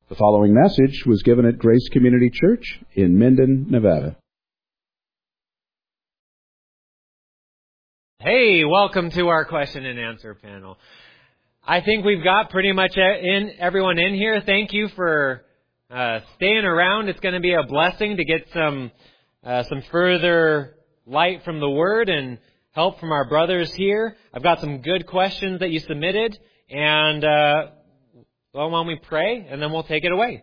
The following message was given at Grace Community Church in Minden, Nevada. Hey, welcome to our question and answer panel. I think we've got pretty much everyone in here. Thank you for staying around. It's going to be a blessing to get some further light from the Word and help from our brothers here. I've got some good questions that you submitted, and why don't we pray, and then we'll take it away.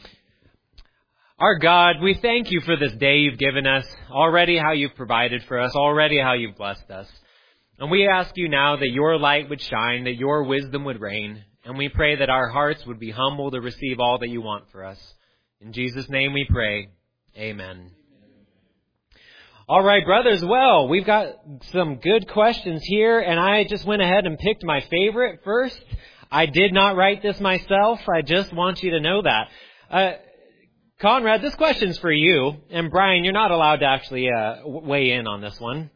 Our God, we thank you for this day you've given us, already how you've provided for us, already how you've blessed us. And we ask you now that your light would shine, that your wisdom would reign, and we pray that our hearts would be humble to receive all that you want for us. In Jesus' name we pray. Amen. All right, brothers, well, we've got some good questions here, and I just went ahead and picked my favorite first. I did not write this myself. I just want you to know that. Conrad, this question's for you. And Brian, you're not allowed to actually weigh in on this one.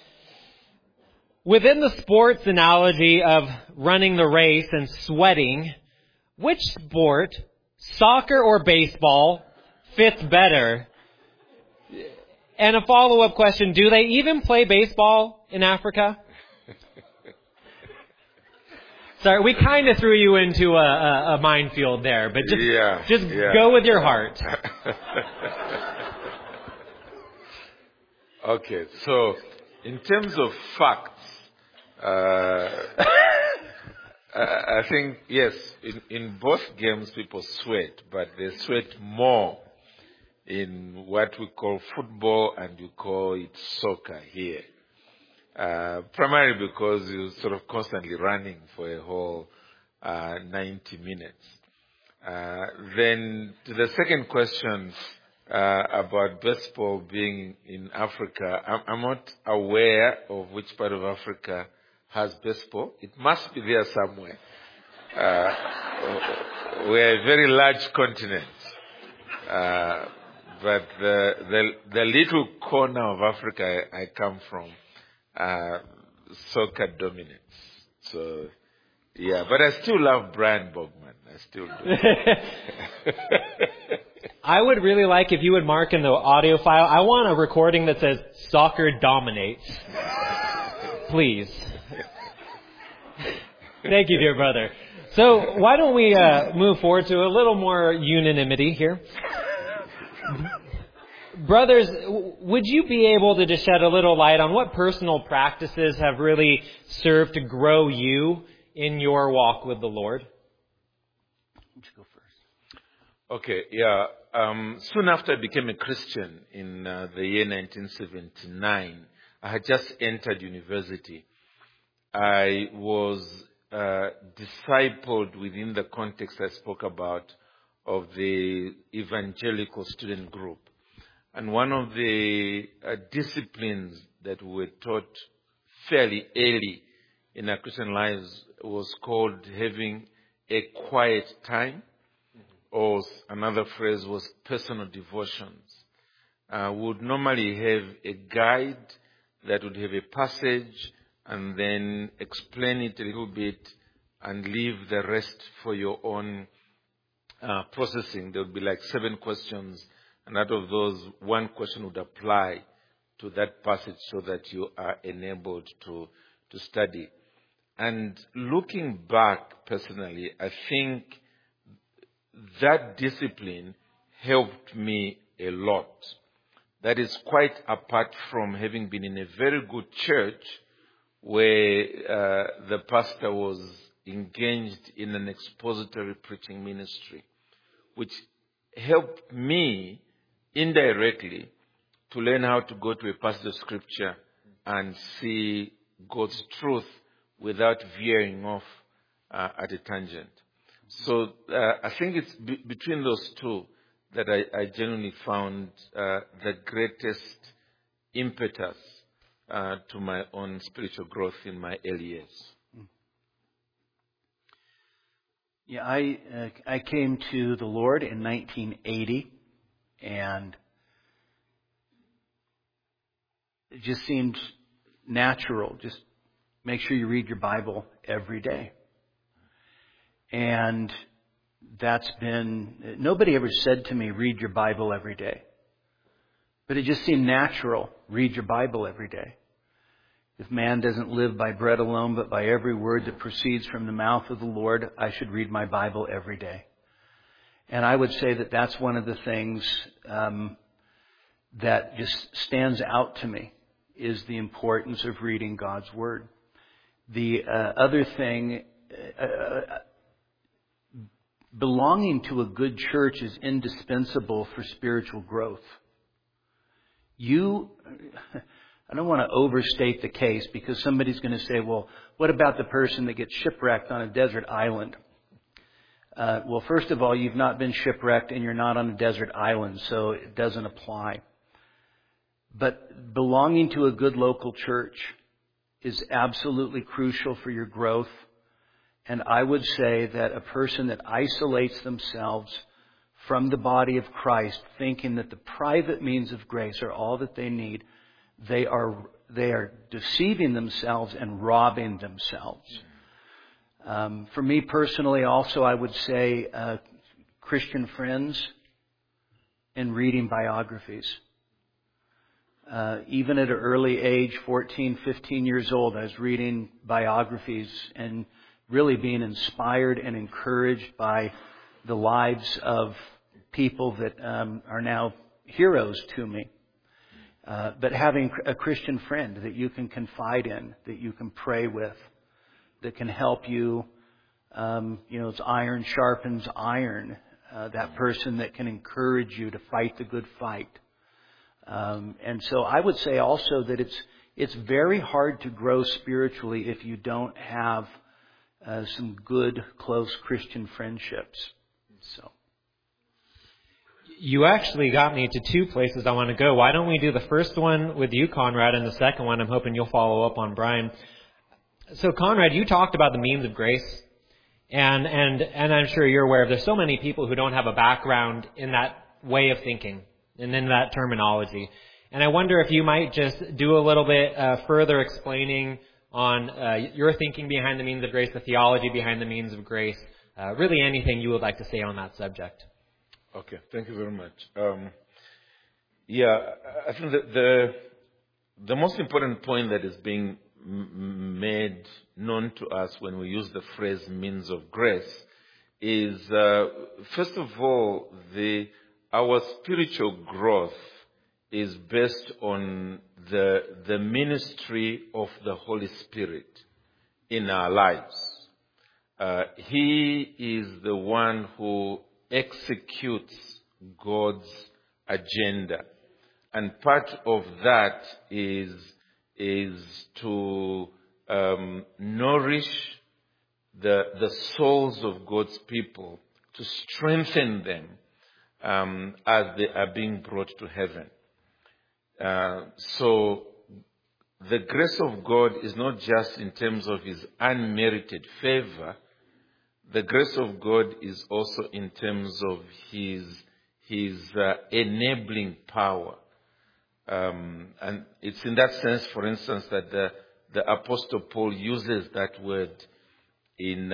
Within the sports analogy of running the race and sweating, which sport, soccer or baseball, fits better? And a follow-up question, do they even play baseball in Africa? Sorry, we kind of threw you into a minefield there, but just go with your heart. Okay, so in terms of facts, I think, yes, in both games people sweat, but they sweat more in what we call football and you call it soccer here. Primarily because you're sort of constantly running for a whole 90 minutes. Then to the second question about baseball being in Africa, I'm not aware of which part of Africa has baseball. It must be there somewhere. We're a very large continent. But the little corner of Africa I come from, soccer dominates. So, yeah, but I still love Brian Bogman. I still do. I would really like if you would mark in the audio file, I want a recording that says, soccer dominates. Please. Thank you, dear brother. So, why don't we move forward to a little more unanimity here. Brothers, would you be able to just shed a little light on what personal practices have really served to grow you in your walk with the Lord? Why don't you go first? Okay, yeah. Soon after I became a Christian in the year 1979, I had just entered university. I was discipled within the context I spoke about of the evangelical student group. And one of the disciplines that we were taught fairly early in our Christian lives was called having a quiet time, or another phrase was personal devotions. We would normally have a guide that would have a passage and then explain it a little bit and leave the rest for your own processing. There would be like 7 questions. And out of those, one question would apply to that passage so that you are enabled to study. And looking back personally, I think that discipline helped me a lot. That is quite apart from having been in a very good church where the pastor was engaged in an expository preaching ministry, which helped me indirectly to learn how to go to a passage of scripture and see God's truth without veering off at a tangent. So I think it's between those two that I genuinely found the greatest impetus to my own spiritual growth in my early years. Yeah, I came to the Lord in 1980, and it just seemed natural. Just make sure you read your Bible every day. And nobody ever said to me, read your Bible every day. But it just seemed natural, read your Bible every day. If man doesn't live by bread alone, but by every word that proceeds from the mouth of the Lord, I should read my Bible every day. And I would say that that's one of the things that just stands out to me, is the importance of reading God's Word. The other thing, belonging to a good church is indispensable for spiritual growth. I don't want to overstate the case, because somebody's going to say, well, what about the person that gets shipwrecked on a desert island? Well, first of all, you've not been shipwrecked and you're not on a desert island, so it doesn't apply. But belonging to a good local church is absolutely crucial for your growth. And I would say that a person that isolates themselves from the body of Christ, thinking that the private means of grace are all that they need, they are deceiving themselves and robbing themselves. For me personally, also, I would say Christian friends and reading biographies. Even at an early age, 14, 15 years old, I was reading biographies and really being inspired and encouraged by the lives of people that are now heroes to me. But having a Christian friend that you can confide in, that you can pray with, that can help you, it's iron sharpens iron. That person that can encourage you to fight the good fight. And so I would say also that it's very hard to grow spiritually if you don't have some good, close Christian friendships. So. You actually got me to two places I want to go. Why don't we do the first one with you, Conrad, and the second one I'm hoping you'll follow up on, Brian. So, Conrad, you talked about the means of grace, and I'm sure you're aware of there's so many people who don't have a background in that way of thinking and in that terminology. And I wonder if you might just do a little bit further explaining on your thinking behind the means of grace, the theology behind the means of grace, really anything you would like to say on that subject. Okay, thank you very much. I think that the most important point that is being made known to us when we use the phrase means of grace is, first of all, our spiritual growth is based on the ministry of the Holy Spirit in our lives. He is the one who executes God's agenda. And part of that is to nourish the souls of God's people, to strengthen them as they are being brought to heaven. So the grace of God is not just in terms of His unmerited favor. The grace of God is also in terms of His enabling power. And it's in that sense, for instance, that the Apostle Paul uses that word in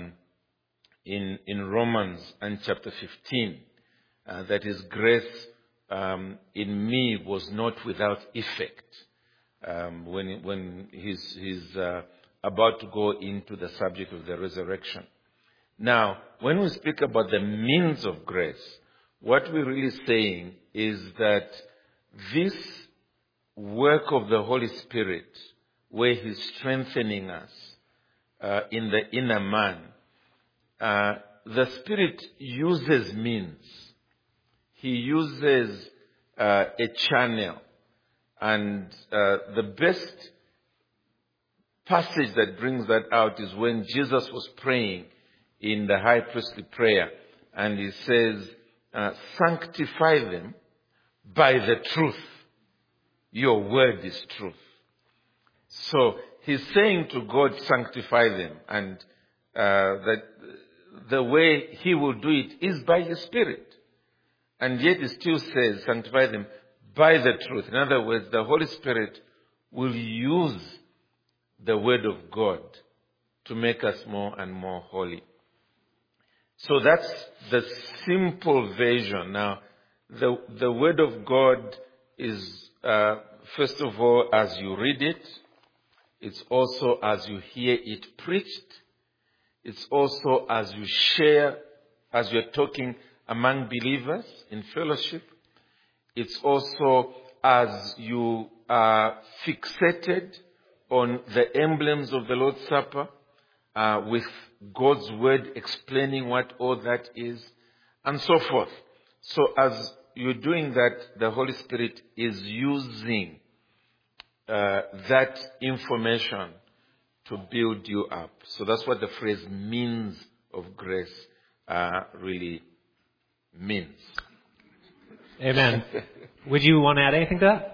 Romans and chapter 15. That His grace in me was not without effect. When he's about to go into the subject of the resurrection. Now, when we speak about the means of grace, what we're really saying is that this work of the Holy Spirit, where He's strengthening us in the inner man, the Spirit uses means. He uses a channel. And the best passage that brings that out is when Jesus was praying in the high priestly prayer, and He says, sanctify them by the truth. Your word is truth. So He's saying to God, sanctify them, and that the way He will do it is by His Spirit. And yet He still says, sanctify them by the truth. In other words, the Holy Spirit will use the Word of God to make us more and more holy. So that's the simple version. Now, the Word of God is, first of all, as you read it. It's also as you hear it preached. It's also as you share, as you're talking among believers in fellowship. It's also as you are fixated on the emblems of the Lord's Supper, with God's Word explaining what all that is, and so forth. So as you're doing that, the Holy Spirit is using that information to build you up. So that's what the phrase means of grace really means. Amen. Would you want to add anything to that?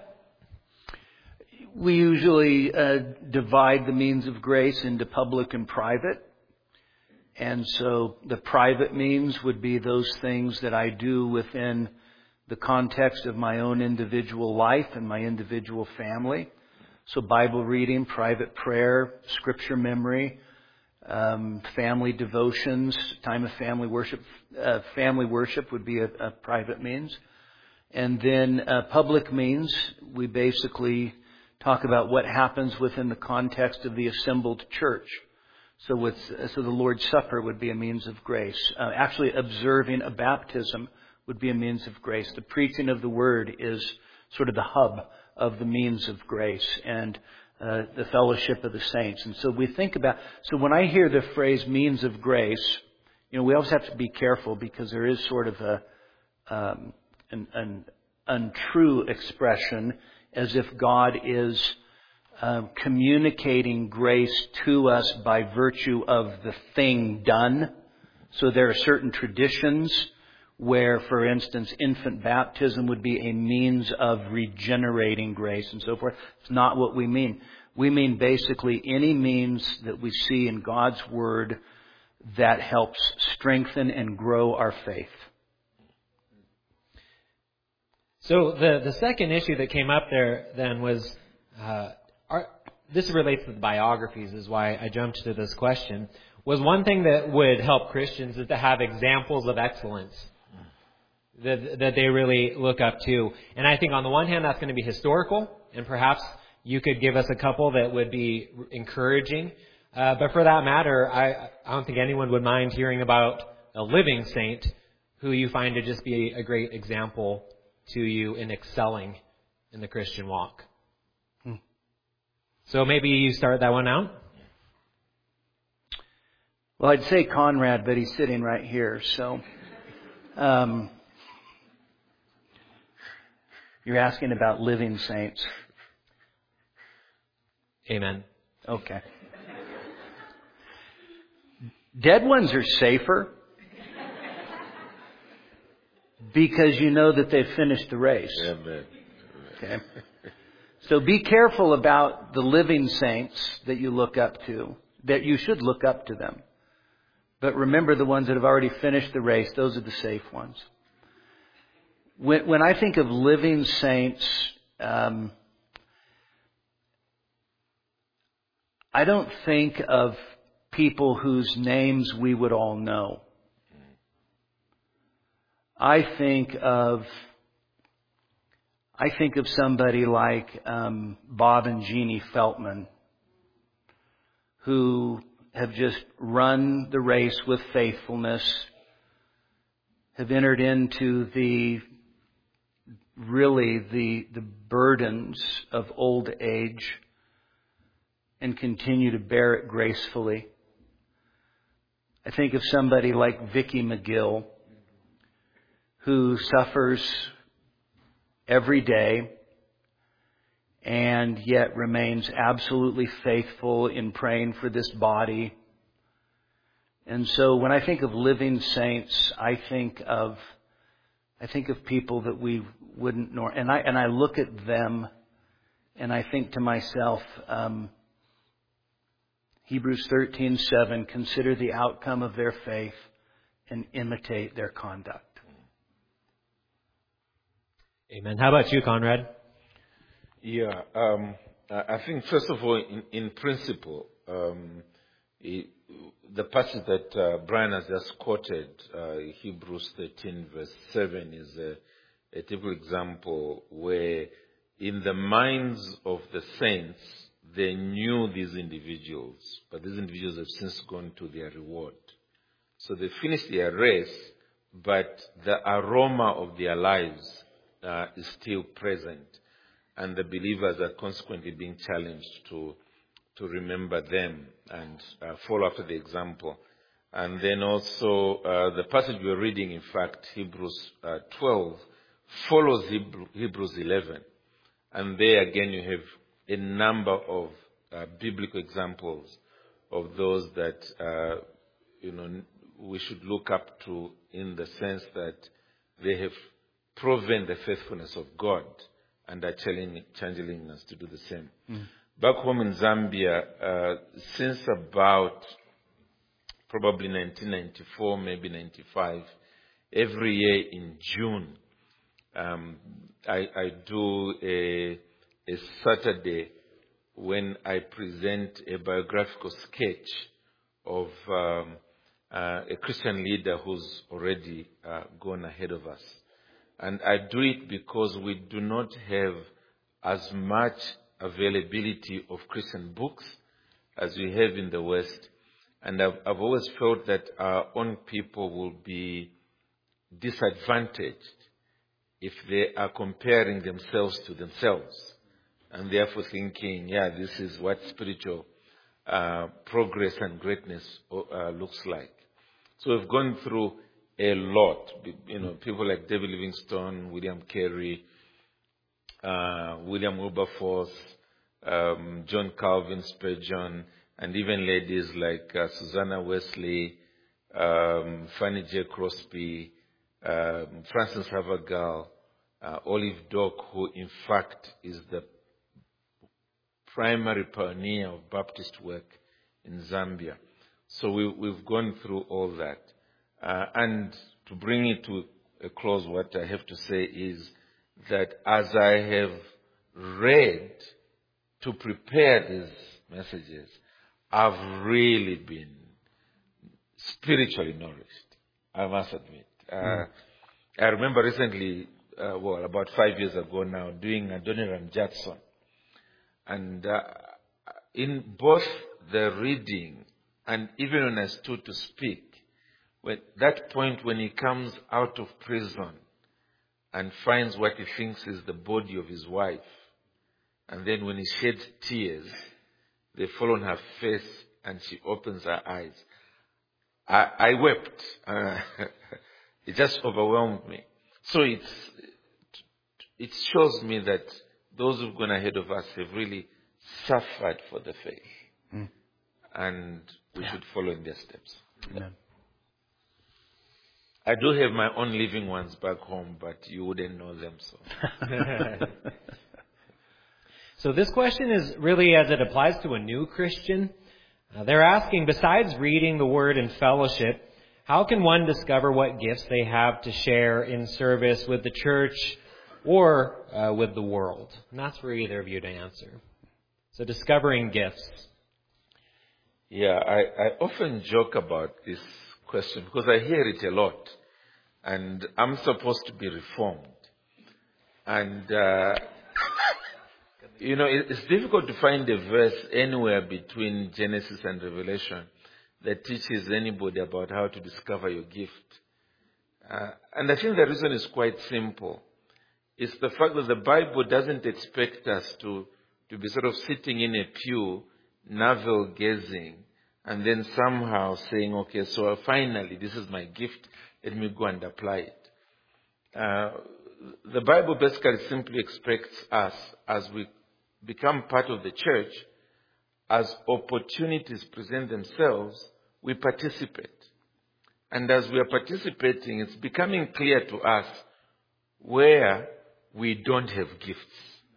We usually divide the means of grace into public and private. And so the private means would be those things that I do within the context of my own individual life and my individual family. So Bible reading, private prayer, scripture memory, family devotions, time of family worship. Family worship would be a private means. And then public means, we basically talk about what happens within the context of the assembled church. So the Lord's Supper would be a means of grace. Actually, observing a baptism would be a means of grace. The preaching of the Word is sort of the hub of the means of grace, and the fellowship of the saints. And so we think about, so when I hear the phrase means of grace, we always have to be careful because there is sort of an untrue expression, as if God is communicating grace to us by virtue of the thing done. So there are certain traditions where, for instance, infant baptism would be a means of regenerating grace and so forth. It's not what we mean. We mean basically any means that we see in God's Word that helps strengthen and grow our faith. So the second issue that came up there then was, this relates to the biographies, is why I jumped to this question, was one thing that would help Christians is to have examples of excellence that they really look up to. And I think on the one hand that's going to be historical, and perhaps you could give us a couple that would be encouraging. But for that matter, I don't think anyone would mind hearing about a living saint who you find to just be a great example to you in excelling in the Christian walk. So maybe you start that one out. Well, I'd say Conrad, but he's sitting right here. So you're asking about living saints. Amen. Okay. Dead ones are safer because you know that they've finished the race. Amen. Okay. So be careful about the living saints that you look up to, that you should look up to them. But remember the ones that have already finished the race, those are the safe ones. When I think of living saints, I don't think of people whose names we would all know. I think of somebody like Bob and Jeannie Feltman, who have just run the race with faithfulness, have entered into the burdens of old age, and continue to bear it gracefully. I think of somebody like Vicki McGill, who suffers every day and yet remains absolutely faithful in praying for this body. And so when I think of living saints, I think of people that we wouldn't know. And I look at them and I think to myself, Hebrews 13:7, consider the outcome of their faith and imitate their conduct. Amen. How about you, Conrad? Yeah, I think first of all, in principle, the passage that Brian has just quoted, Hebrews 13 verse 7, is a typical example where in the minds of the saints, they knew these individuals, but these individuals have since gone to their reward. So they finished their race, but the aroma of their lives is still present, and the believers are consequently being challenged to remember them and follow after the example. And then also the passage we're reading, in fact, Hebrews 12, follows Hebrews 11. And there again you have a number of biblical examples of those that we should look up to, in the sense that they have proven the faithfulness of God and are challenging us to do the same. Back home in Zambia, since about probably 1994, maybe 95, every year in June, I do a Saturday when I present a biographical sketch of a Christian leader who's already gone ahead of us. And I do it because we do not have as much availability of Christian books as we have in the West. And I've always felt that our own people will be disadvantaged if they are comparing themselves to themselves, and therefore thinking, this is what spiritual progress and greatness looks like. So we've gone through a lot. People like David Livingstone, William Carey, William Wilberforce, John Calvin, Spurgeon, and even ladies like Susanna Wesley, Fanny J. Crosby, Frances Havergal, Olive Dock, who in fact is the primary pioneer of Baptist work in Zambia. So we've gone through all that. And to bring it to a close, what I have to say is that as I have read to prepare these messages, I've really been spiritually nourished, I must admit. I remember recently, about 5 years ago now, doing Adoniram Judson. And in both the reading and even when I stood to speak, when that point when he comes out of prison and finds what he thinks is the body of his wife, and then when he sheds tears, they fall on her face and she opens her eyes. I wept. It just overwhelmed me. So it shows me that those who've gone ahead of us have really suffered for the faith. And we should follow in their steps. Amen. I do have my own living ones back home, but you wouldn't know them. So, So this question is really as it applies to a new Christian. They're asking, besides reading the Word and fellowship, how can one discover what gifts they have to share in service with the church or with the world? And that's for either of you to answer. So discovering gifts. Yeah, I often joke about this question because I hear it a lot. And I'm supposed to be reformed. And, it's difficult to find a verse anywhere between Genesis and Revelation that teaches anybody about how to discover your gift. And I think the reason is quite simple. It's the fact that the Bible doesn't expect us to be sort of sitting in a pew, navel-gazing, and then somehow saying, okay, so finally, this is my gift, let me go and apply it. The Bible basically simply expects us, as we become part of the church, as opportunities present themselves, we participate. And as we are participating, it's becoming clear to us where we don't have gifts.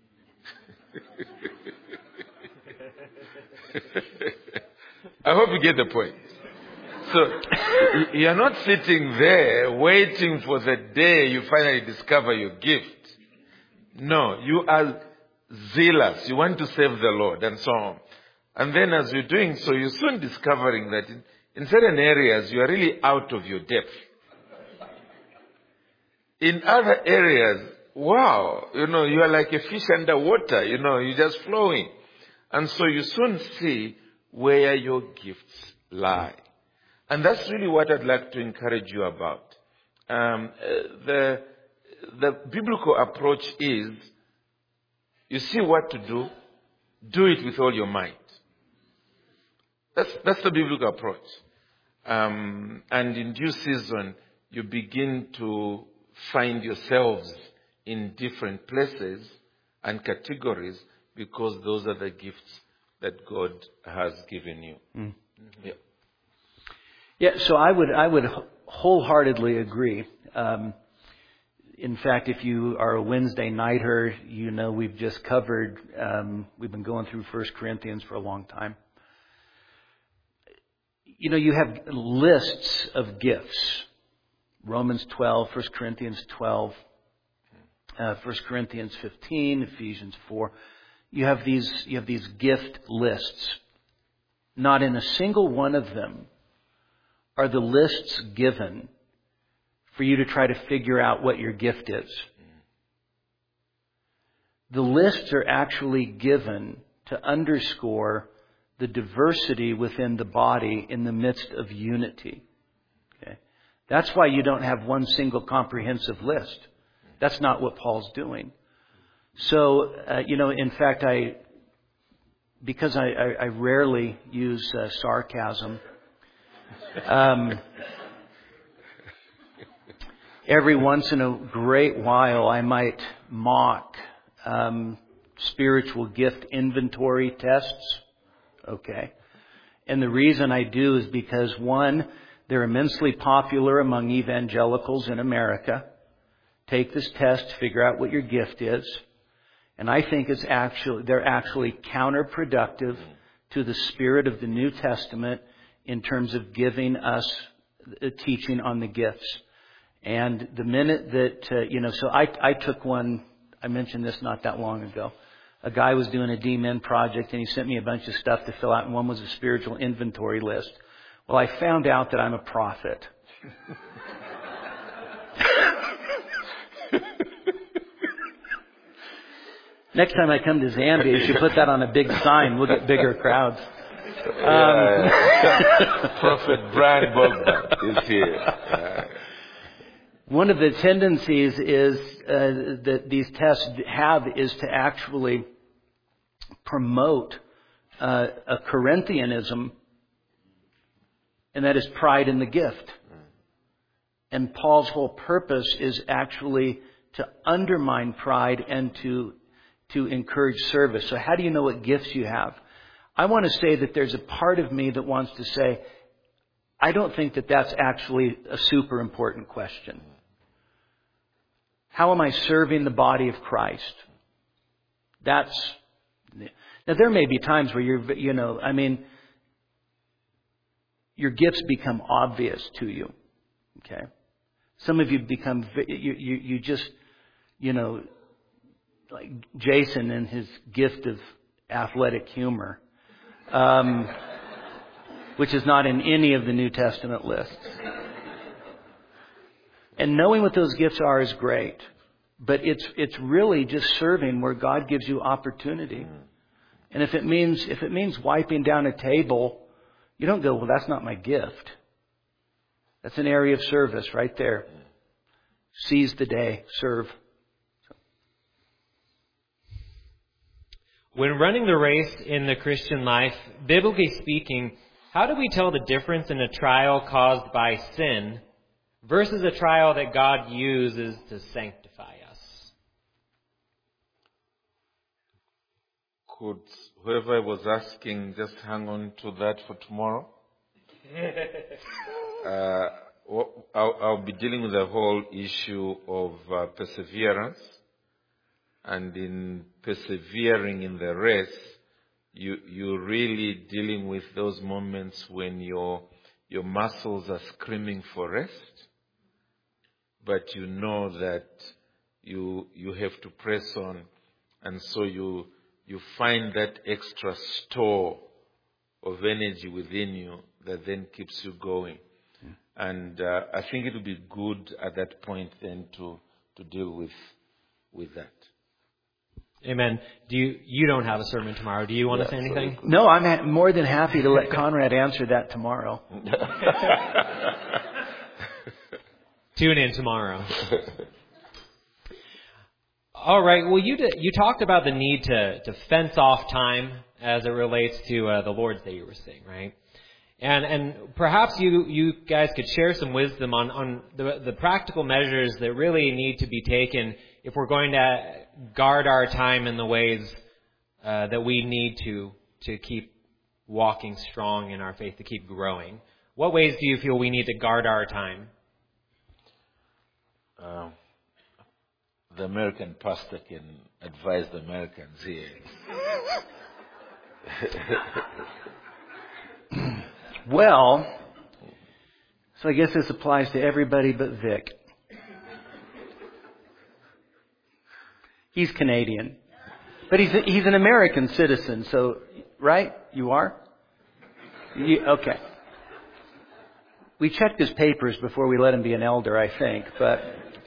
I hope you get the point. So, you're not sitting there waiting for the day you finally discover your gift. No, you are zealous. You want to serve the Lord and so on. And then as you're doing so, you're soon discovering that in certain areas, you are really out of your depth. In other areas, wow, you are like a fish underwater, you're just flowing. And so you soon see where your gifts lie. And that's really what I'd like to encourage you about. The biblical approach is, you see what to do it with all your might. That's the biblical approach. And in due season, you begin to find yourselves in different places and categories because those are the gifts that God has given you. Mm. Yeah. Yeah, so I would wholeheartedly agree. In fact, if you are a Wednesday nighter, we've just covered, we've been going through 1 Corinthians for a long time. You have lists of gifts. Romans 12, 1 Corinthians 12, 1 Corinthians 15, Ephesians 4. You have these gift lists. Not in a single one of them are the lists given for you to try to figure out what your gift is. The lists are actually given to underscore the diversity within the body in the midst of unity. Okay? That's why you don't have one single comprehensive list. That's not what Paul's doing. So, in fact, because I rarely use sarcasm, every once in a great while I might mock spiritual gift inventory tests. Okay. And the reason I do is because, one, they're immensely popular among evangelicals in America. Take this test, figure out what your gift is. And I think they're actually counterproductive to the spirit of the New Testament in terms of giving us a teaching on the gifts. And the minute that, so I took one, I mentioned this not that long ago. A guy was doing a D-Min project and he sent me a bunch of stuff to fill out, and one was a spiritual inventory list. Well, I found out that I'm a prophet. Next time I come to Zambia, you should put that on a big sign. We'll get bigger crowds. Prophet Brian Bogdan is here. One of the tendencies is that these tests have is to actually promote a Corinthianism, and that is pride in the gift. And Paul's whole purpose is actually to undermine pride and to encourage service. So how do you know what gifts you have? I want to say that there's a part of me that wants to say, I don't think that that's actually a super important question. How am I serving the body of Christ? Now there may be times where your gifts become obvious to you. Okay. Some of you become, you just, like Jason and his gift of athletic humor, which is not in any of the New Testament lists. And knowing what those gifts are is great, but it's really just serving where God gives you opportunity. And if it means wiping down a table, you don't go, well, that's not my gift. That's an area of service right there. Seize the day, serve. When running the race in the Christian life, biblically speaking, how do we tell the difference in a trial caused by sin versus a trial that God uses to sanctify us? Could whoever was asking just hang on to that for tomorrow? I'll be dealing with the whole issue of perseverance. And in persevering in the race, you're really dealing with those moments when your muscles are screaming for rest, but you know that you have to press on, and so you find that extra store of energy within you that then keeps you going. And I think it would be good at that point then to deal with that. Amen. You don't have a sermon tomorrow. Do you want to say anything? No, I'm more than happy to let Conrad answer that tomorrow. Tune in tomorrow. All right. Well, you talked about the need to fence off time as it relates to the Lord's Day you were saying, right? And perhaps you guys could share some wisdom on the practical measures that really need to be taken if we're going to guard our time in the ways that we need to keep walking strong in our faith, to keep growing. What ways do you feel we need to guard our time? The American pastor can advise the Americans here. Well, so I guess this applies to everybody but Vic. He's Canadian. But he's an American citizen, so, right? You are? Okay. We checked his papers before we let him be an elder, I think, but...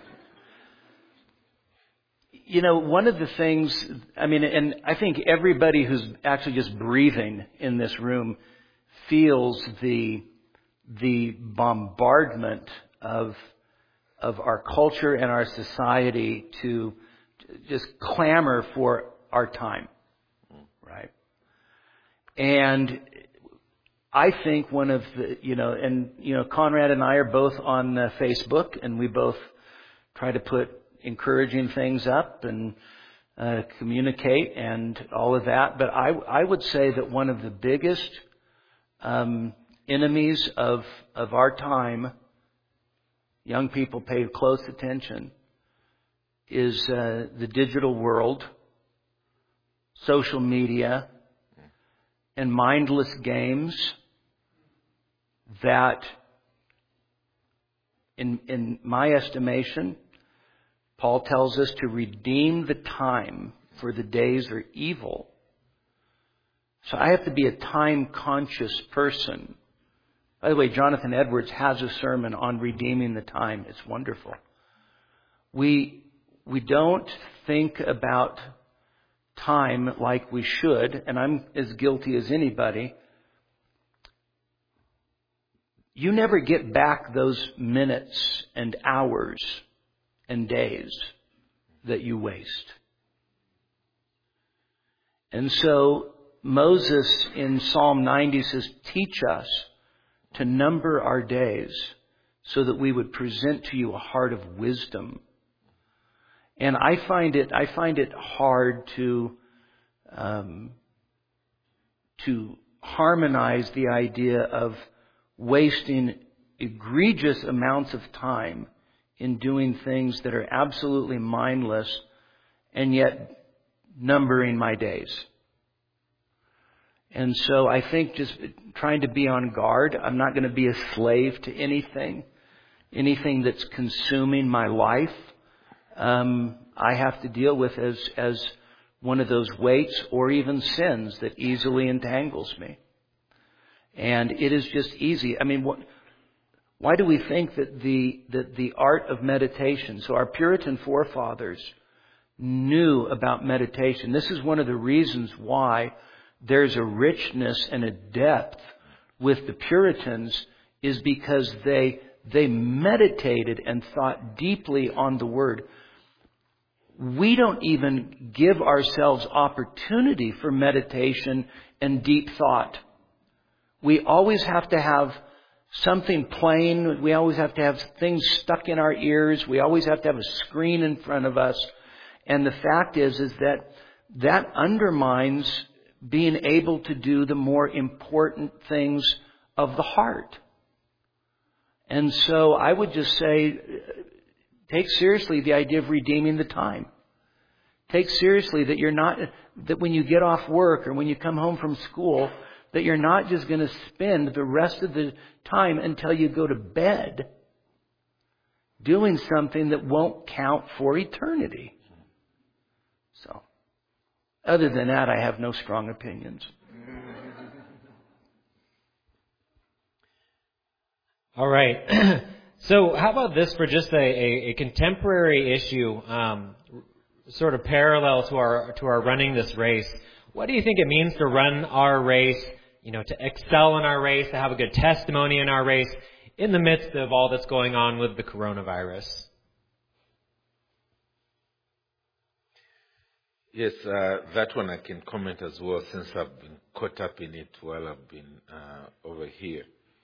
You know, one of the things, and I think everybody who's actually just breathing in this room feels the bombardment of our culture and our society to just clamor for our time, right? And I think one of the, Conrad and I are both on Facebook, and we both try to put encouraging things up and communicate and all of that. But I would say that one of the biggest enemies of our time, young people pay close attention, is the digital world, social media, and mindless games that, in my estimation, Paul tells us to redeem the time, for the days are evil. So I have to be a time-conscious person. By the way, Jonathan Edwards has a sermon on redeeming the time. It's wonderful. We don't think about time like we should, and I'm as guilty as anybody. You never get back those minutes and hours and days that you waste. And so Moses in Psalm 90 says, teach us to number our days so that we would present to you a heart of wisdom. And I find it hard to harmonize the idea of wasting egregious amounts of time in doing things that are absolutely mindless and yet numbering my days. And so I think just trying to be on guard. I'm not going to be a slave to anything that's consuming my life. I have to deal with as one of those weights or even sins that easily entangles me. And it is just easy. Why do we think that the art of meditation, so our Puritan forefathers knew about meditation. This is one of the reasons why there's a richness and a depth with the Puritans, is because they meditated and thought deeply on the Word. We don't even give ourselves opportunity for meditation and deep thought. We always have to have something playing. We always have to have things stuck in our ears. We always have to have a screen in front of us. And the fact is that undermines being able to do the more important things of the heart. And so I would just say, take seriously the idea of redeeming the time. Take seriously that when you get off work or when you come home from school, that you're not just going to spend the rest of the time until you go to bed doing something that won't count for eternity. So, other than that, I have no strong opinions. All right. So how about this for just a contemporary issue, sort of parallel to our running this race? What do you think it means to run our race, to excel in our race, to have a good testimony in our race in the midst of all that's going on with the coronavirus? Yes, that one I can comment as well, since I've been caught up in it while I've been over here.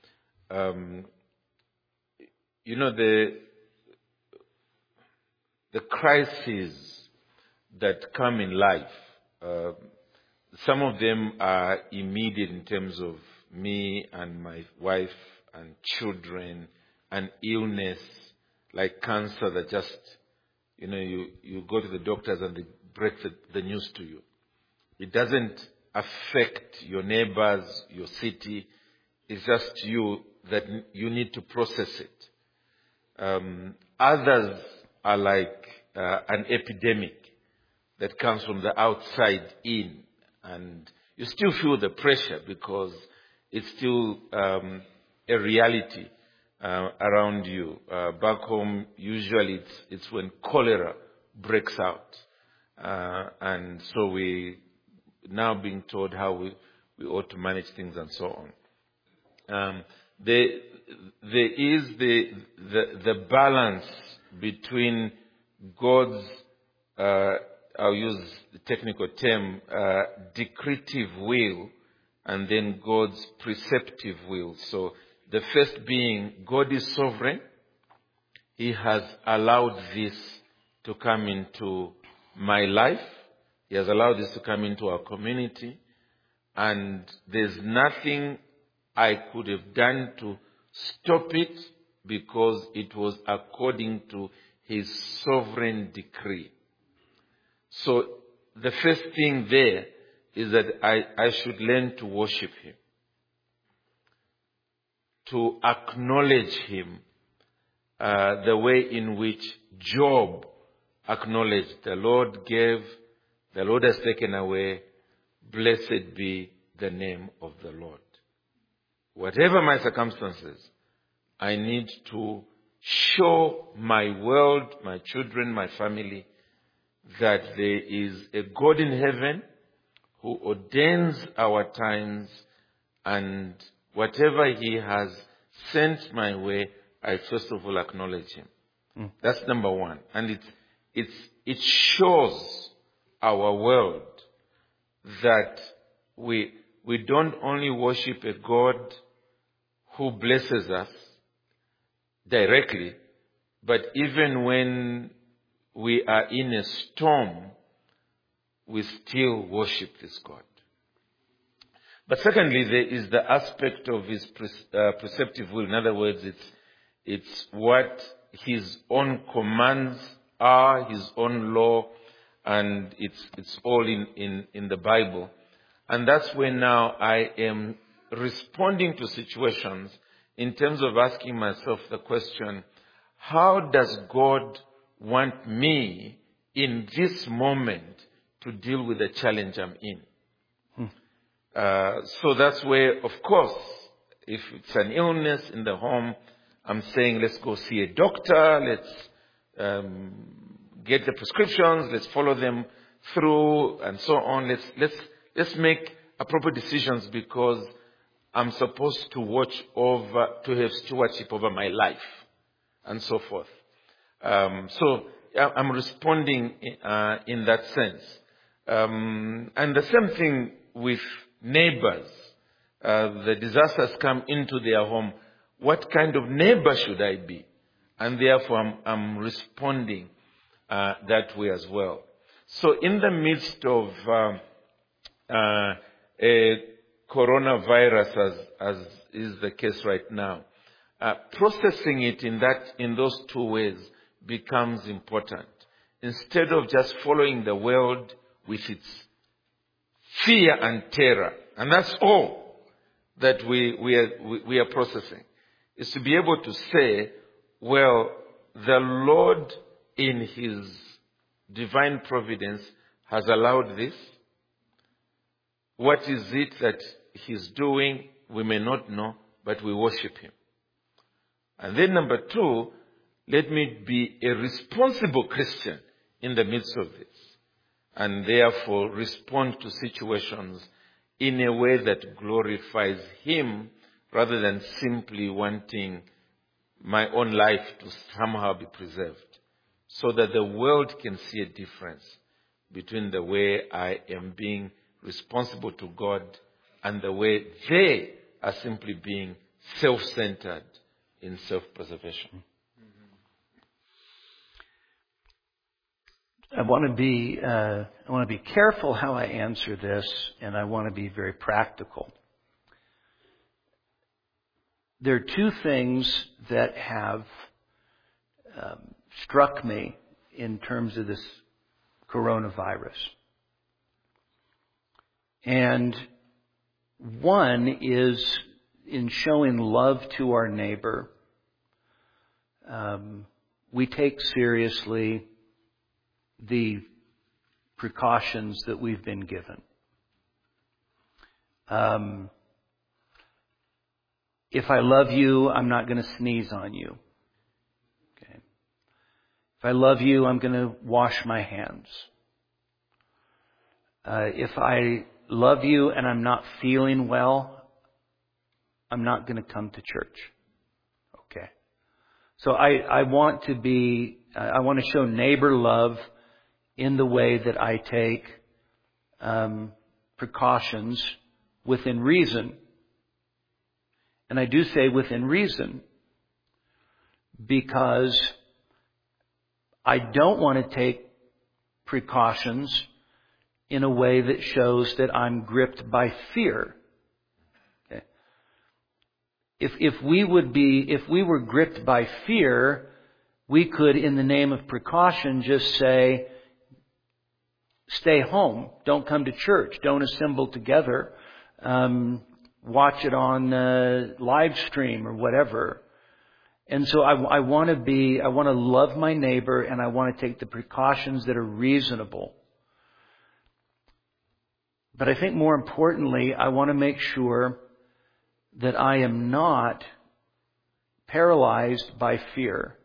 The crises that come in life, some of them are immediate in terms of me and my wife and children, and illness like cancer that just, you go to the doctors and they break the news to you. It doesn't affect your neighbors, your city. It's just you that you need to process it. Others are like an epidemic that comes from the outside in, and you still feel the pressure because it's still a reality around you. Back home, usually it's when cholera breaks out. And so we now being told how we ought to manage things and so on. There is the balance between God's, I'll use the technical term, decretive will, and then God's preceptive will. So the first being, God is sovereign. He has allowed this to come into my life. He has allowed this to come into our community. And there's nothing I could have done to stop it, because it was according to His sovereign decree. So the first thing there is that I should learn to worship Him, to acknowledge Him the way in which Job acknowledged, the Lord gave, the Lord has taken away, blessed be the name of the Lord. Whatever my circumstances, I need to show my world, my children, my family, that there is a God in heaven who ordains our times, and whatever He has sent my way, I first of all acknowledge Him. That's number one. And it shows our world that we don't only worship a God who blesses us directly, but even when we are in a storm, we still worship this God. But secondly, there is the aspect of His preceptive will. In other words, it's what His own commands are, His own law, and it's all in the Bible. And that's where now I am responding to situations in terms of asking myself the question, how does God want me in this moment to deal with the challenge I'm in? So that's where, of course, if it's an illness in the home, I'm saying let's go see a doctor, let's get the prescriptions, let's follow them through and so on. Let's make appropriate decisions, because I'm supposed to watch over, to have stewardship over my life and so forth. So I'm responding in that sense. And the same thing with neighbors. The disasters come into their home. What kind of neighbor should I be? And therefore I'm responding that way as well. So in the midst of a coronavirus, as is the case right now, processing it in those two ways becomes important. Instead of just following the world with its fear and terror, and that's all that we are processing, is to be able to say, well, the Lord in His divine providence has allowed this. What is it that He's doing? We may not know, but we worship Him. And then number 2, let me be a responsible Christian in the midst of this, and therefore respond to situations in a way that glorifies Him rather than simply wanting my own life to somehow be preserved, so that the world can see a difference between the way I am being responsible to God and the way they are simply being self-centered in self-preservation. I want to be careful how I answer this, and I want to be very practical. There are 2 things that have struck me in terms of this coronavirus. And one is in showing love to our neighbor. We take seriously the precautions that we've been given. If I love you, I'm not going to sneeze on you. Okay. If I love you, I'm going to wash my hands. If I love you and I'm not feeling well, I'm not going to come to church. Okay. So I want to show neighbor love in the way that I take precautions within reason. And I do say within reason because I don't want to take precautions in a way that shows that I'm gripped by fear. Okay. If we were gripped by fear, we could, in the name of precaution, just say, stay home, don't come to church, don't assemble together, watch it on live stream or whatever. And so I want to love my neighbor, and I want to take the precautions that are reasonable. But I think more importantly, I want to make sure that I am not paralyzed by fear.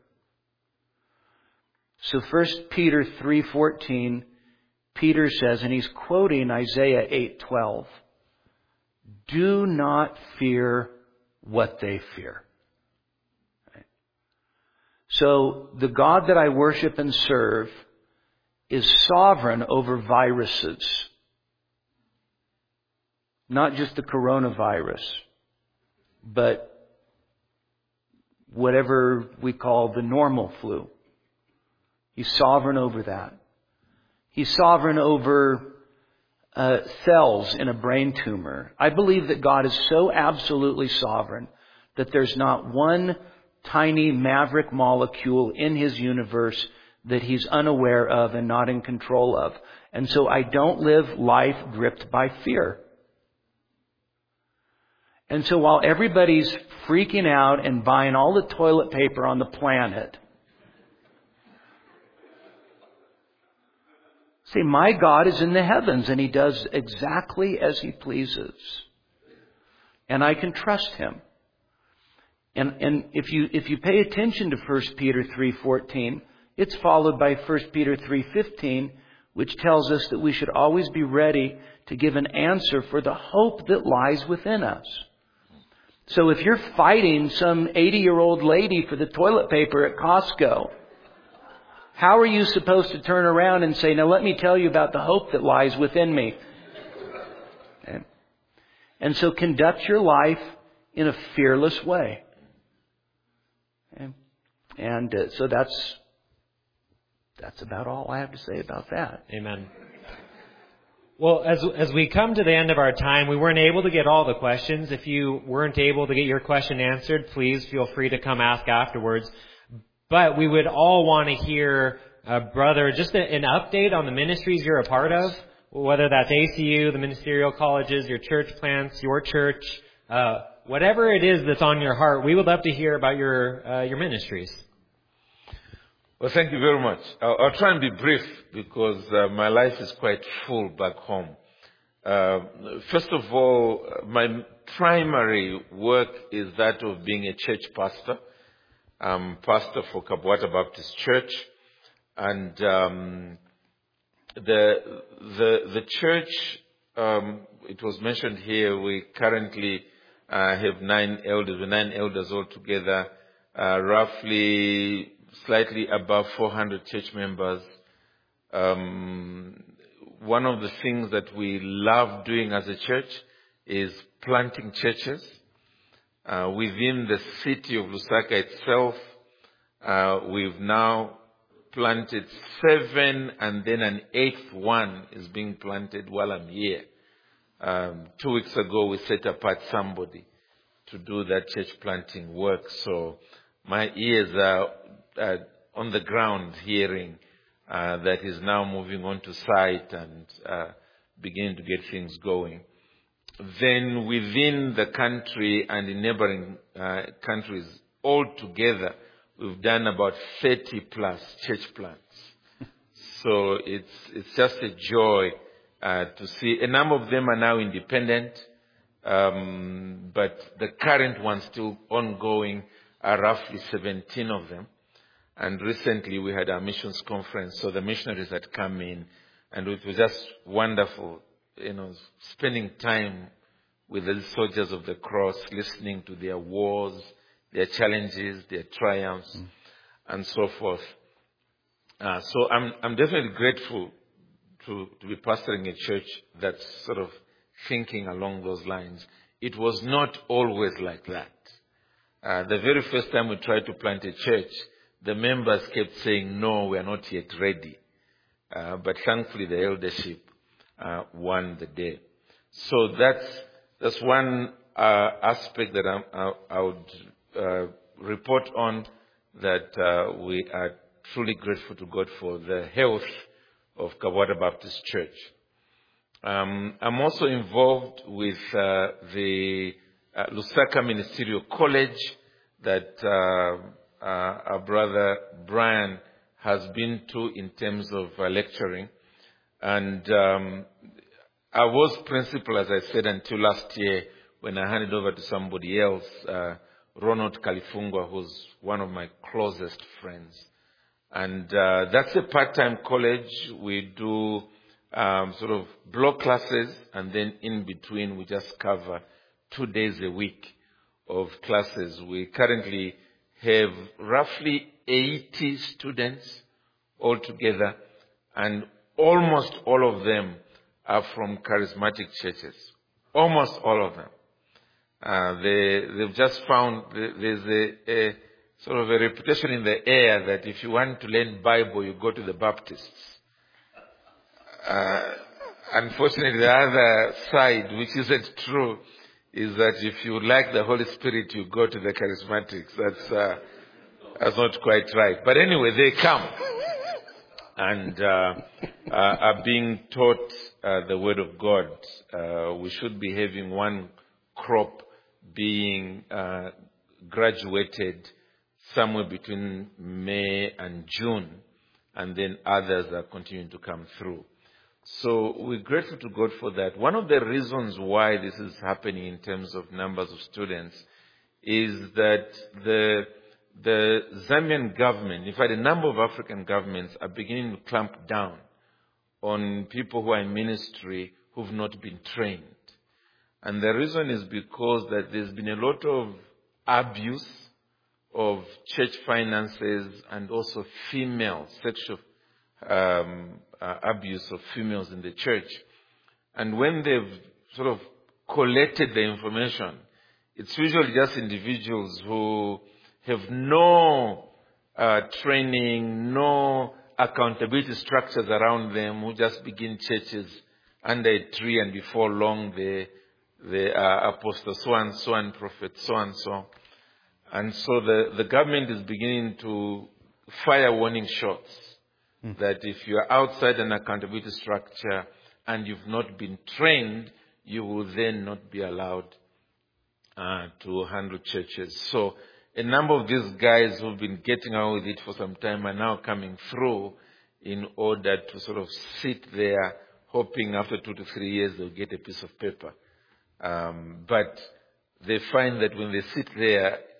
So 1 Peter 3:14, Peter says, and he's quoting Isaiah 8:12, do not fear what they fear. Right? So the God that I worship and serve is sovereign over viruses. Not just the coronavirus, but whatever we call the normal flu. He's sovereign over that. He's sovereign over cells in a brain tumor. I believe that God is so absolutely sovereign that there's not one tiny maverick molecule in His universe that He's unaware of and not in control of. And so I don't live life gripped by fear. And so while everybody's freaking out and buying all the toilet paper on the planet, see, my God is in the heavens and He does exactly as He pleases. And I can trust Him. And if you pay attention to 1 Peter 3:14, it's followed by 1 Peter 3:15, which tells us that we should always be ready to give an answer for the hope that lies within us. So if you're fighting some 80-year-old lady for the toilet paper at Costco, how are you supposed to turn around and say, now let me tell you about the hope that lies within me? Okay. And so conduct your life in a fearless way. Okay. And so that's about all I have to say about that. Amen. Well, as we come to the end of our time, we weren't able to get all the questions. If you weren't able to get your question answered, please feel free to come ask afterwards. But we would all want to hear, brother, just an update on the ministries you're a part of, whether that's ACU, the ministerial colleges, your church plants, your church, whatever it is that's on your heart. We would love to hear about your ministries. Well, thank you very much. I'll try and be brief because my life is quite full back home. First of all, my primary work is that of being a church pastor. I'm pastor for Kabwata Baptist Church, and the church, it was mentioned here, we currently have 9 elders. We're 9 elders altogether, roughly slightly above 400 church members. One of the things that we love doing as a church is planting churches. Within the city of Lusaka itself, we've now planted 7, and then an 8th one is being planted while I'm here. 2 weeks ago, we set apart somebody to do that church planting work. So my ears are on the ground hearing that is now moving on to site and beginning to get things going. Then within the country and in neighboring countries altogether, we've done about 30 plus church plants. So it's just a joy to see. A number of them are now independent, but the current ones still ongoing are roughly 17 of them. And recently we had our missions conference, so the missionaries had come in, and it was just wonderful, spending time with the soldiers of the cross, listening to their wars, their challenges, their triumphs, and so forth. So I'm definitely grateful to be pastoring a church that's sort of thinking along those lines. It was not always like that. The very first time we tried to plant a church, the members kept saying, no, we are not yet ready. But thankfully the eldership won the day. So that's one aspect that I would report on, that we are truly grateful to God for the health of Kabwata Baptist Church. I'm also involved with the Lusaka Ministerial College that our brother Brian has been to in terms of lecturing. And I was principal, as I said, until last year when I handed over to somebody else, Ronald Kalifungwa, who's one of my closest friends. And that's a part-time college. We do sort of block classes, and then in between we just cover 2 days a week of classes. We currently have roughly 80 students altogether, and almost all of them are from charismatic churches. Almost all of them. They've just found there's a sort of a reputation in the air that if you want to learn Bible, you go to the Baptists. Unfortunately, the other side, which isn't true, is that if you like the Holy Spirit, you go to the charismatics. That's not quite right. But anyway, they come and are being taught the Word of God. We should be having one crop being graduated somewhere between May and June, and then others are continuing to come through. So we're grateful to God for that. One of the reasons why this is happening in terms of numbers of students is that the Zambian government, in fact a number of African governments, are beginning to clamp down on people who are in ministry who've not been trained. And the reason is because that there's been a lot of abuse of church finances and also sexual abuse of females in the church. And when they've sort of collected the information, it's usually just individuals who have no training, no accountability structures around them, who just begin churches under a tree, and before long they are apostle so and prophet so and so. And so the government is beginning to fire warning shots that if you are outside an accountability structure and you've not been trained, you will then not be allowed to handle churches. So a number of these guys who've been getting out with it for some time are now coming through in order to sort of sit there hoping after 2 to 3 years they'll get a piece of paper. But they find that when they sit there,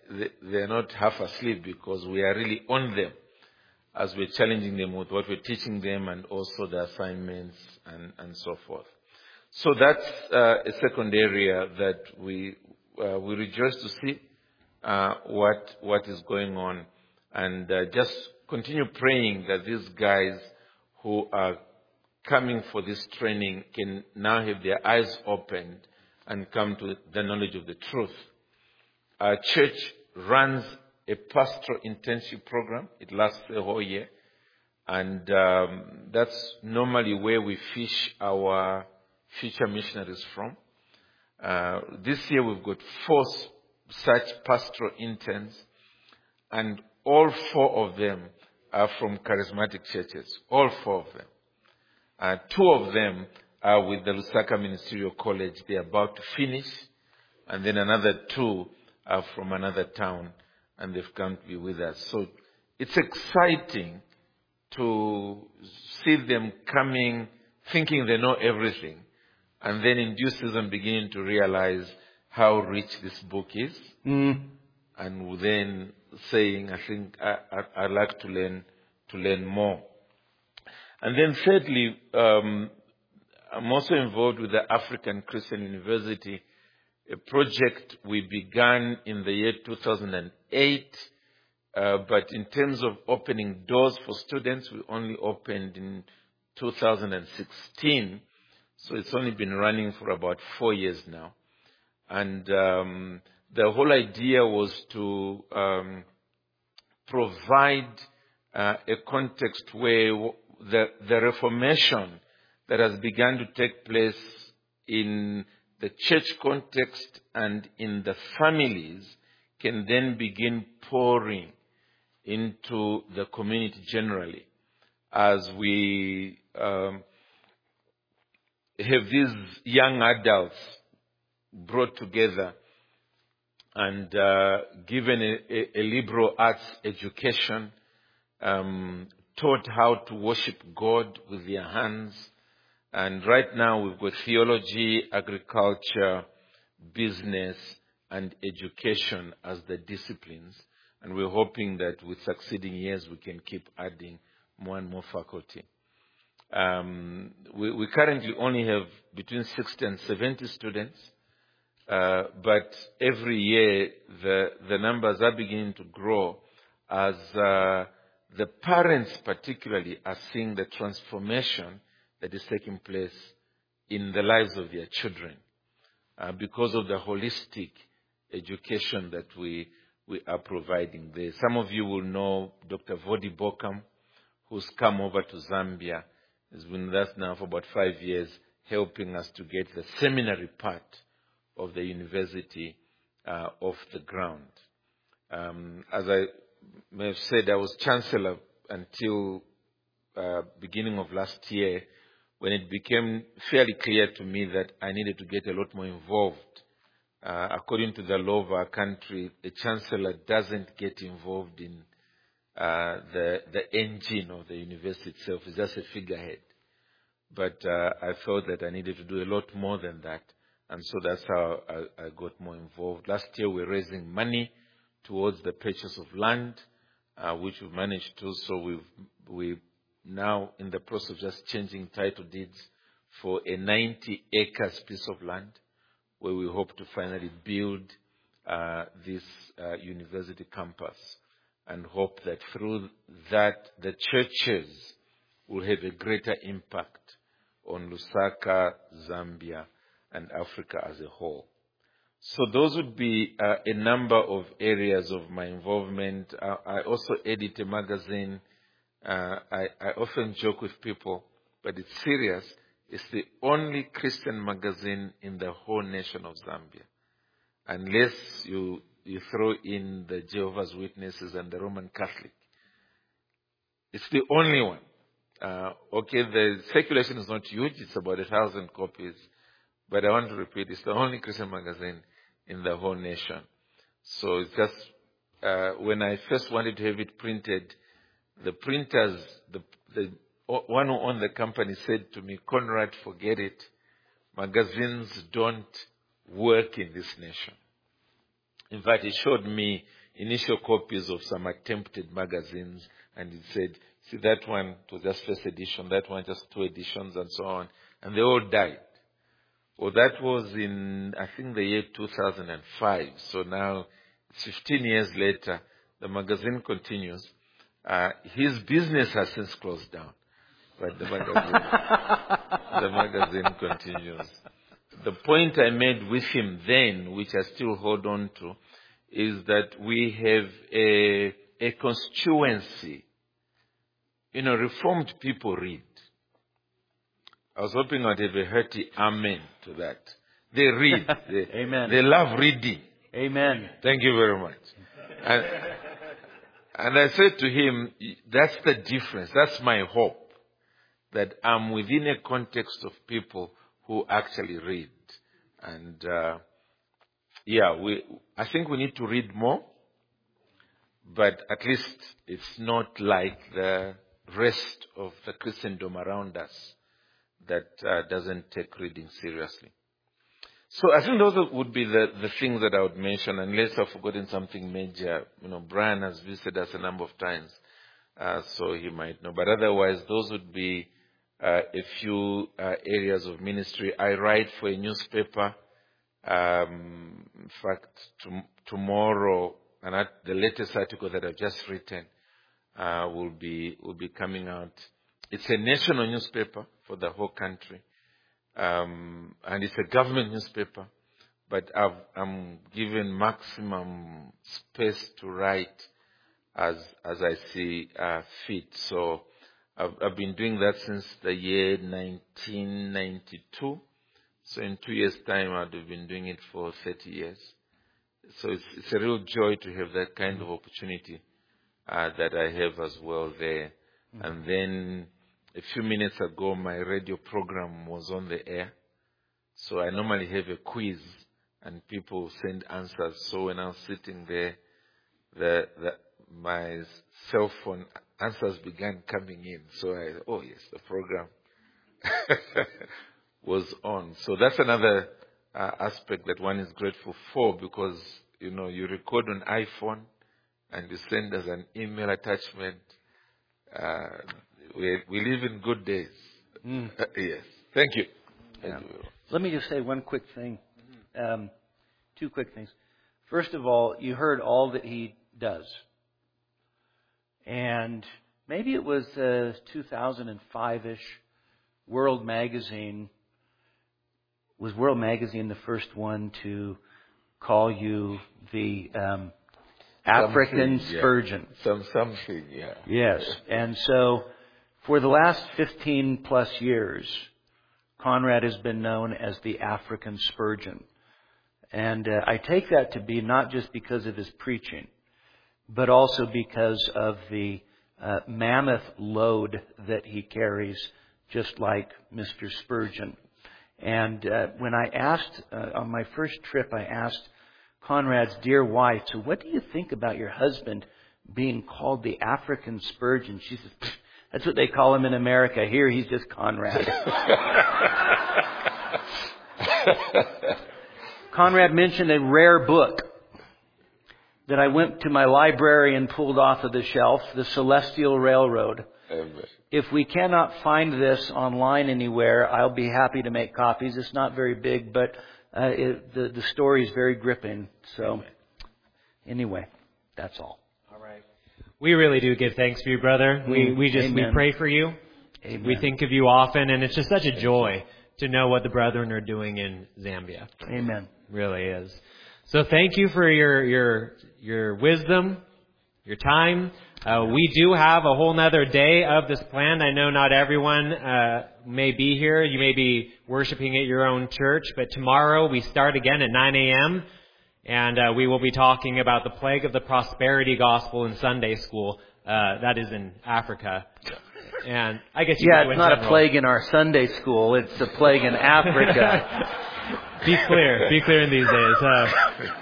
they're not half asleep, because we are really on them as we're challenging them with what we're teaching them, and also the assignments and so forth. So that's a second area that we rejoice to see what is going on, and just continue praying that these guys who are coming for this training can now have their eyes opened and come to the knowledge of the truth. Our church runs a pastoral internship program. It lasts a whole year. And that's normally where we fish our future missionaries from. This year we've got 4 such pastoral interns, and all 4 of them are from charismatic churches. All 4 of them. 2 of them are with the Lusaka Ministerial College. They're about to finish. And then another 2 are from another town, and they've come to be with us. So it's exciting to see them coming, thinking they know everything, and then in due season beginning to realize how rich this book is, and then saying, I think I'd like to learn more. And then thirdly, I'm also involved with the African Christian University, a project we began in the year 2008, but in terms of opening doors for students, we only opened in 2016. So it's only been running for about 4 years now. And the whole idea was to provide a context where the Reformation that has begun to take place in the church context and in the families can then begin pouring into the community generally, as we have these young adults brought together and given a liberal arts education, taught how to worship God with their hands. And right now we've got theology, agriculture, business, and education as the disciplines. And we're hoping that with succeeding years we can keep adding more and more faculty. We currently only have between 60 and 70 students, but every year the numbers are beginning to grow as the parents particularly are seeing the transformation that is taking place in the lives of their children because of the holistic education that we are providing there. Some of you will know Dr. Vodi Bokam, who's come over to Zambia. He's been with us now for about 5 years, helping us to get the seminary part of the university off the ground. As I may have said, I was chancellor until beginning of last year, when it became fairly clear to me that I needed to get a lot more involved. According to the law of our country, a chancellor doesn't get involved in the engine of the university itself. It's just a figurehead. But I felt that I needed to do a lot more than that. And so that's how I got more involved. Last year we were raising money towards the purchase of land, which we've managed to. So we've now in the process of just changing title deeds for a 90 acres piece of land, where we hope to finally build this university campus, and hope that through that the churches will have a greater impact on Lusaka, Zambia, and Africa as a whole. So those would be a number of areas of my involvement. I also edit a magazine. I often joke with people, but it's serious. It's the only Christian magazine in the whole nation of Zambia, unless you throw in the Jehovah's Witnesses and the Roman Catholic. It's the only one. Okay, the circulation is not huge. It's about 1,000 copies. But I want to repeat, it's the only Christian magazine in the whole nation. So it's just, when I first wanted to have it printed, the printers, the one who owned the company said to me, Conrad, forget it. Magazines don't work in this nation. In fact, he showed me initial copies of some attempted magazines, and it said, see, that one was just first edition, that one just 2 editions, and so on, and they all died. Well, that was in, I think, the year 2005. So now, 15 years later, the magazine continues. His business has since closed down, but the magazine continues. The point I made with him then, which I still hold on to, is that we have a constituency. Reformed people read. I was hoping I'd have a hearty amen to that. They read. Amen. They love reading. Amen. Thank you very much. And I said to him, that's the difference. That's my hope. That I'm within a context of people who actually read. And, I think we need to read more. But at least it's not like the rest of the Christendom around us that doesn't take reading seriously. So I think those would be the things that I would mention, unless I've forgotten something major. Brian has visited us a number of times, so he might know. But otherwise, those would be a few areas of ministry. I write for a newspaper. In fact, tomorrow, and the latest article that I've just written will be coming out. It's a national newspaper for the whole country. And it's a government newspaper, but I'm given maximum space to write as I see fit. So I've been doing that since the year 1992. So in 2 years' time, I'd have been doing it for 30 years. So it's a real joy to have that kind of opportunity that I have as well there. Mm-hmm. And then a few minutes ago, my radio program was on the air. So I normally have a quiz, and people send answers. So when I was sitting there, my cell phone answers began coming in. So the program was on. So that's another aspect that one is grateful for, because, you record on iPhone and you send us an email attachment. We live in good days. Yes. Thank you. Thank you. Let me just say one quick thing. 2 quick things. First of all, you heard all that he does. And maybe it was 2005-ish, World Magazine. Was World Magazine the first one to call you the African Spurgeon? Something, yeah. Yes. And so for the last 15 plus years, Conrad has been known as the African Spurgeon. And I take that to be not just because of his preaching, but also because of the mammoth load that he carries, just like Mr. Spurgeon. And when I asked, on my first trip, I asked Conrad's dear wife, so what do you think about your husband being called the African Spurgeon? She says, that's what they call him in America. Here he's just Conrad. Conrad mentioned a rare book that I went to my library and pulled off of the shelf, The Celestial Railroad. If we cannot find this online anywhere, I'll be happy to make copies. It's not very big, but the story is very gripping. So, anyway, that's all. All right. We really do give thanks for you, brother. We pray for you. Amen. We think of you often, and it's just such a joy to know what the brethren are doing in Zambia. Amen. It really is. So thank you for your wisdom, your time. We do have a whole nother day of this planned. I know not everyone may be here. You may be worshiping at your own church, but tomorrow we start again at 9 a.m. and we will be talking about the plague of the prosperity gospel in Sunday school. That is in Africa. And I guess it's not a plague in our Sunday school. It's a plague in Africa. Be clear in these days.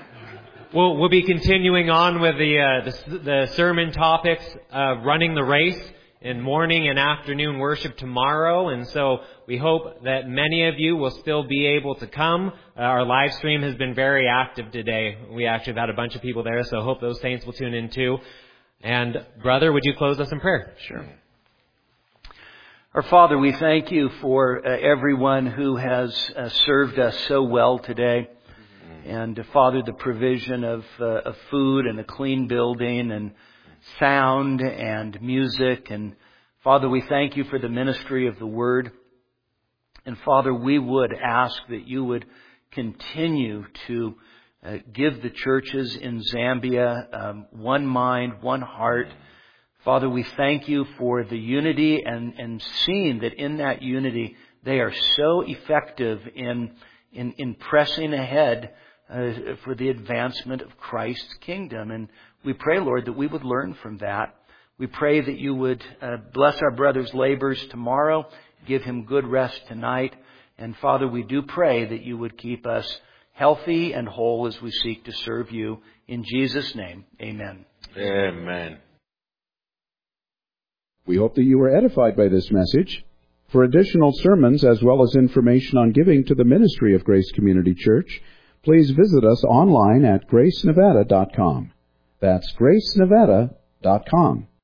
We'll be continuing on with the sermon topics, running the race, in morning and afternoon worship tomorrow, and so we hope that many of you will still be able to come. Our live stream has been very active today. We actually have had a bunch of people there, so hope those saints will tune in too. And brother, would you close us in prayer? Sure. Our Father, we thank you for everyone who has served us so well today. And Father, the provision of food and a clean building and sound and music. And Father, we thank you for the ministry of the Word. And Father, we would ask that you would continue to give the churches in Zambia one mind, one heart. Father, we thank you for the unity and seeing that in that unity they are so effective in pressing ahead for the advancement of Christ's kingdom. And we pray, Lord, that we would learn from that. We pray that you would bless our brother's labors tomorrow, give him good rest tonight. And Father, we do pray that you would keep us healthy and whole as we seek to serve you. In Jesus' name, amen. Amen. We hope that you were edified by this message. For additional sermons as well as information on giving to the ministry of Grace Community Church, please visit us online at gracenevada.com. That's gracenevada.com.